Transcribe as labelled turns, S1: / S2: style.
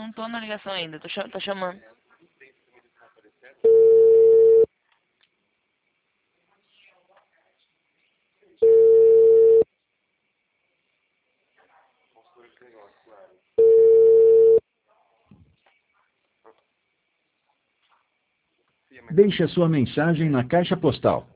S1: não tô na ligação ainda, tô chamando.
S2: Deixe a sua mensagem na caixa postal